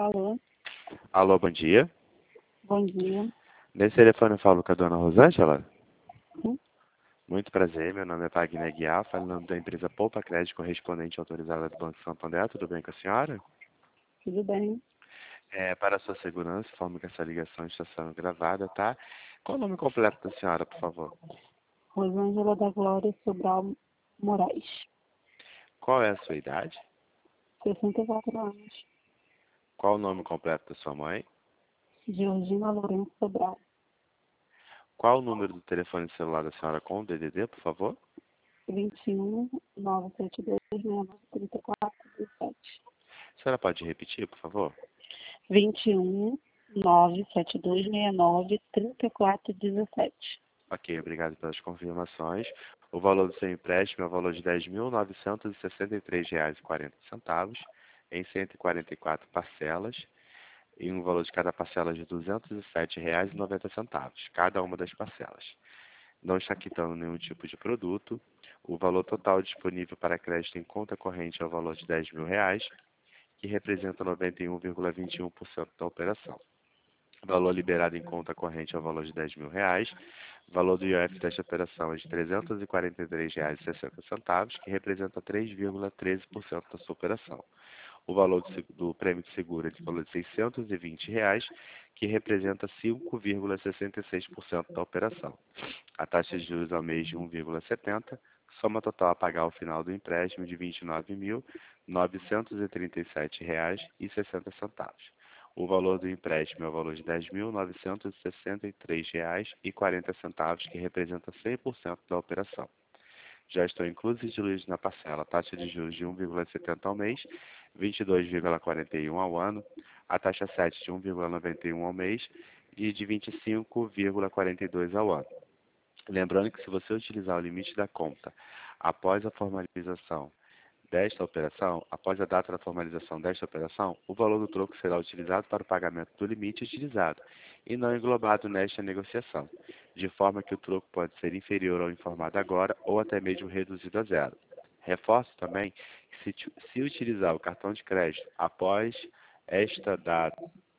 Alô, Alô, bom dia. bom dia. Nesse telefone eu falo com a dona Rosângela. Sim, Muito prazer, meu nome é Wagner Guiar, falo em nome da empresa Poupa Crédito Correspondente autorizada do Banco Santander. Tudo bem com a senhora? tudo bem. Para a sua segurança, informo que essa ligação está sendo gravada, tá? Qual o nome completo da senhora, por favor? Rosângela da Glória Sobral Moraes, Qual é a sua idade? 64 anos. Qual o nome completo da sua mãe? Georgina Lourenço Sobral, Qual o número do telefone celular da senhora com o DDD, por favor? 21 972 69 34 17. A senhora pode repetir, por favor? 21 972 69 34 17. Ok, obrigado pelas confirmações. O valor do seu empréstimo é o valor de R$ 10.963,40 em 144 parcelas e um valor de cada parcela de R$ 207,90, cada uma das parcelas. Não está quitando nenhum tipo de produto. O valor total disponível para crédito em conta corrente é o valor de R$ 10.000, que representa 91,21% da operação. O valor liberado em conta corrente é o valor de R$ 10.000. O valor do IOF desta operação é de R$ 343,60, que representa 3,13% da sua operação. O valor do prêmio de seguro é de valor de R$ 620, que representa 5,66% da operação. A taxa de juros ao mês de 1,70, soma total a pagar ao final do empréstimo de R$ 29.937,60. O valor do empréstimo é o valor de R$ 10.963,40, que representa 100% da operação. Já estão inclusos e diluídos na parcela a taxa de juros de 1,70 ao mês, 22,41 ao ano, a taxa 7 de 1,91 ao mês e de 25,42 ao ano. Lembrando que se você utilizar o limite da conta após a formalização desta operação, após a data da formalização desta operação, o valor do troco será utilizado para o pagamento do limite utilizado e não englobado nesta negociação, de forma que o troco pode ser inferior ao informado agora ou até mesmo reduzido a zero. Reforço também que se utilizar o cartão de crédito após esta data,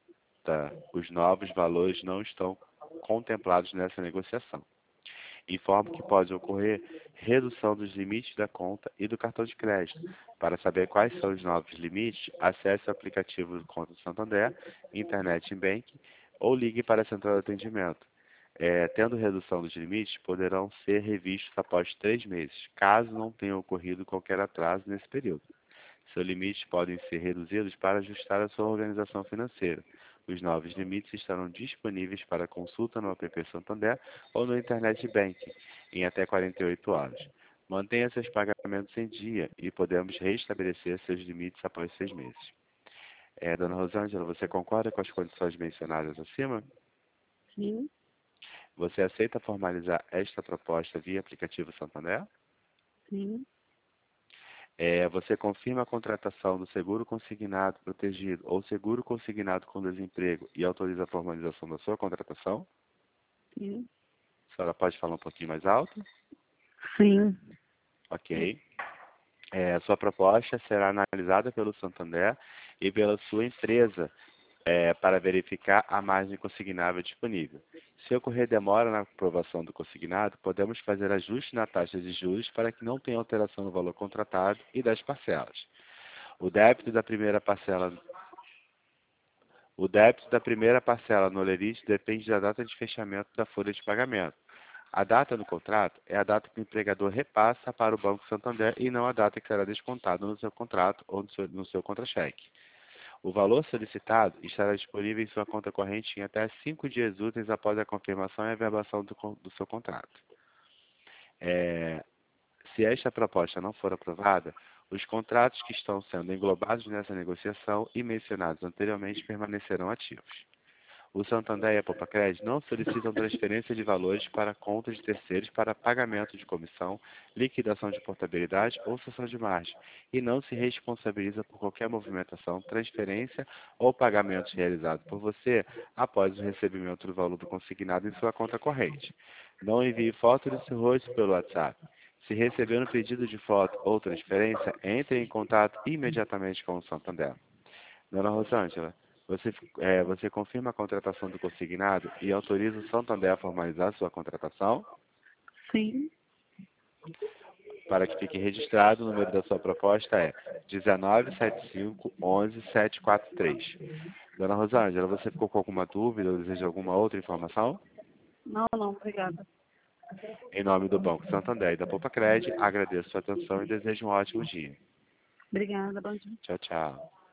os novos valores não estão contemplados nessa negociação. Informo que pode ocorrer redução dos limites da conta e do cartão de crédito. Para saber quais são os novos limites, acesse o aplicativo do Conta do Santander, Internet Banking ou ligue para a central de atendimento. Tendo redução dos limites, poderão ser revistos após 3 meses, caso não tenha ocorrido qualquer atraso nesse período. Seus limites podem ser reduzidos para ajustar a sua organização financeira. Os novos limites estarão disponíveis para consulta no app Santander ou no Internet Banking em até 48 horas. Mantenha seus pagamentos em dia e podemos restabelecer seus limites após 6 meses. Dona Rosângela, você concorda com as condições mencionadas acima? Sim, Você aceita formalizar esta proposta via aplicativo Santander? sim, Você confirma a contratação do seguro consignado protegido ou seguro consignado com desemprego e autoriza a formalização da sua contratação? sim, A senhora pode falar um pouquinho mais alto? sim, Ok. Sua proposta será analisada pelo Santander e pela sua empresa para verificar a margem consignável disponível. Se ocorrer demora na aprovação do consignado, podemos fazer ajuste na taxa de juros para que não tenha alteração no valor contratado e das parcelas. O débito da primeira parcela no Lerite depende da data de fechamento da folha de pagamento. A data do contrato é a data que o empregador repassa para o Banco Santander e não a data que será descontada no seu contrato ou no seu contra-cheque. O valor solicitado estará disponível em sua conta corrente em até 5 dias úteis após a confirmação e averbação do seu contrato. Se esta proposta não for aprovada, os contratos que estão sendo englobados nessa negociação e mencionados anteriormente permanecerão ativos. O Santander e a Poupa-Crédito não solicitam transferência de valores para contas de terceiros para pagamento de comissão, liquidação de portabilidade ou cessão de margem e não se responsabiliza por qualquer movimentação, transferência ou pagamentos realizados por você após o recebimento do valor do consignado em sua conta corrente. Não envie foto do seu rosto pelo WhatsApp. Se receber um pedido de foto ou transferência, entre em contato imediatamente com o Santander. Dona Rosângela, Você confirma a contratação do consignado e autoriza o Santander a formalizar sua contratação? Sim. Para que fique registrado, o número da sua proposta é 197511-743. Dona Rosângela, você ficou com alguma dúvida ou deseja alguma outra informação? Não, não, obrigada. Em nome do Banco Santander e da Poupa Cred, agradeço sua atenção e desejo um ótimo dia. Obrigada, bom dia. Tchau, tchau.